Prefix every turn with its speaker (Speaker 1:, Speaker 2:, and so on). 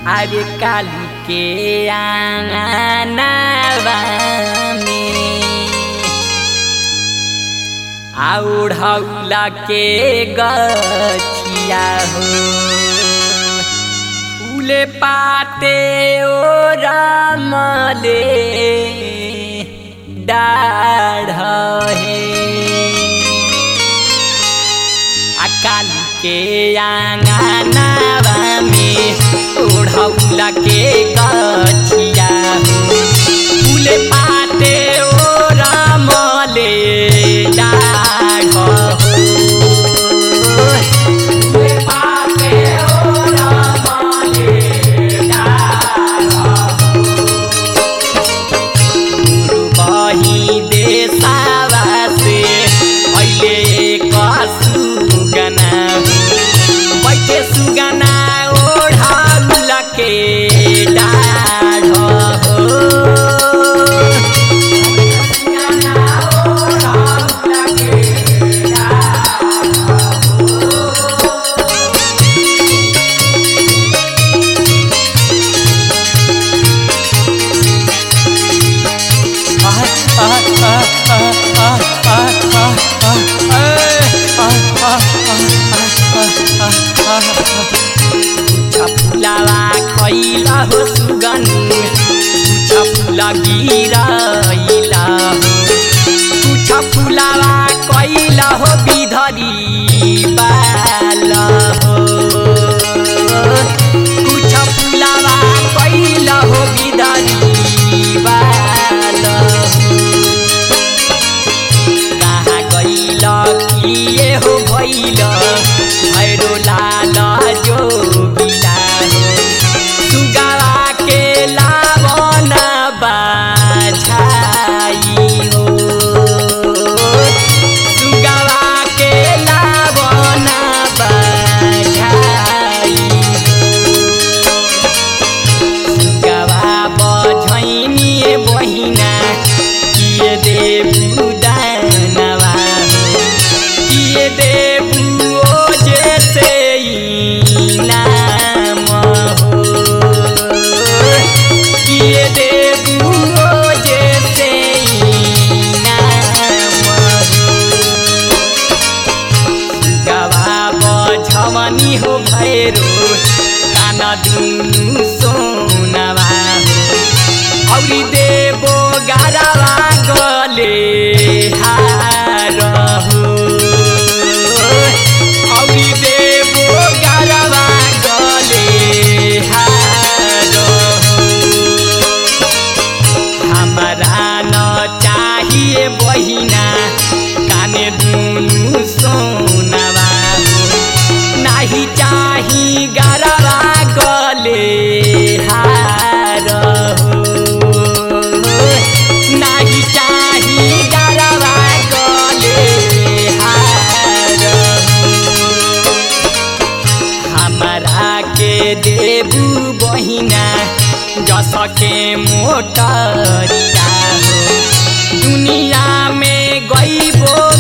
Speaker 1: अरे काली के आंगनवा में औढ़ौला के गछिया हो फूले पाते ओ रामले डाढ़ हे काली के आंगनवा में ओढ़ौला के गछिया हो फूले पाते ओ रामले डाढ़ हो फूले पाते ओ रामले डाढ़ हो बही देशवा से अइले सुगना बैठे सुगना ओढ़ौला के डाढ़ हो सुगना ओढ़ौला के डाढ़ फुलावा खैला हो सुगन फूला गिरैला हो फुलावा कैला हो बिधरी बाल हो फुलावा कैला हो बिधरी बाल कहाँ गइल किए हो भइल भैरो लाल जो हो भैरो काना दुनु सोनवा हो औरी देवो गारवा गले हार हो औरी देवो गारवा गले हार हो हमारा न चाहिए बहिना काने दुनु सोनवा नाही चाही गरवा गले हार हो नाही चाही गरवा गले हार हो हमारा के देबू बहिना जस के मोटरिया हो दुनिया में गईबो